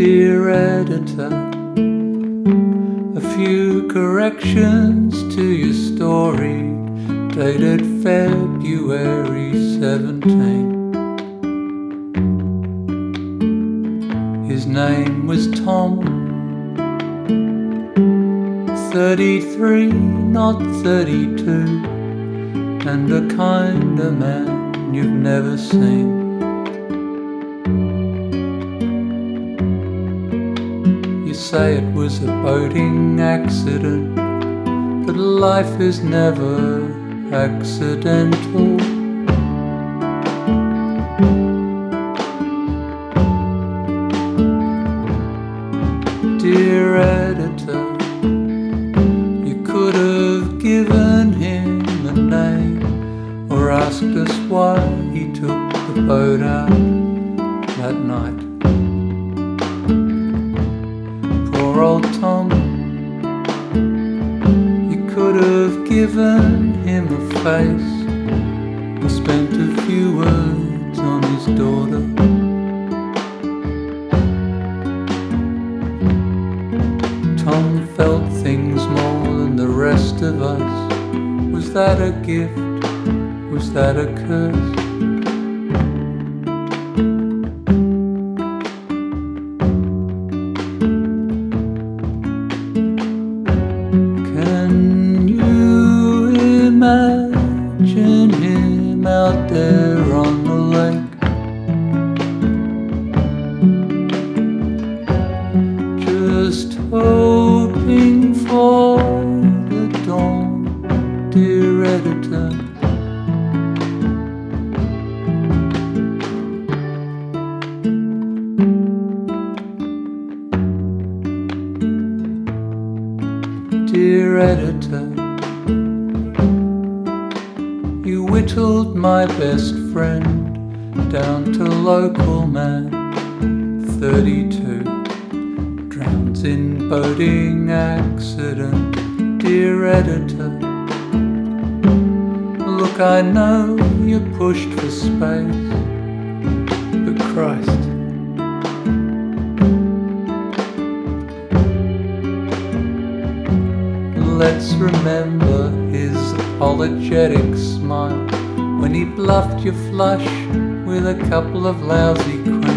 Dear editor, a few corrections to your story, dated February 17. His name was Tom, 33, not 32, and a kind of man you've never seen. You say it was a boating accident, but life is never accidental. Dear editor, you could have given him a name, or asked us why he took the boat out that night. Poor old Tom, you could have given him a face, or spent a few words on his daughter. Tom felt things more than the rest of us. Was that a gift? Was that a curse? Can you imagine him out there on the lake? Just hoping for the dawn, dear editor. Dear editor, you whittled my best friend down to local man, 32. Drowns in boating accident, dear editor. Look, I know you're pushed for space, but Christ, let's remember his apologetic smile when he bluffed your flush with a couple of lousy crowns.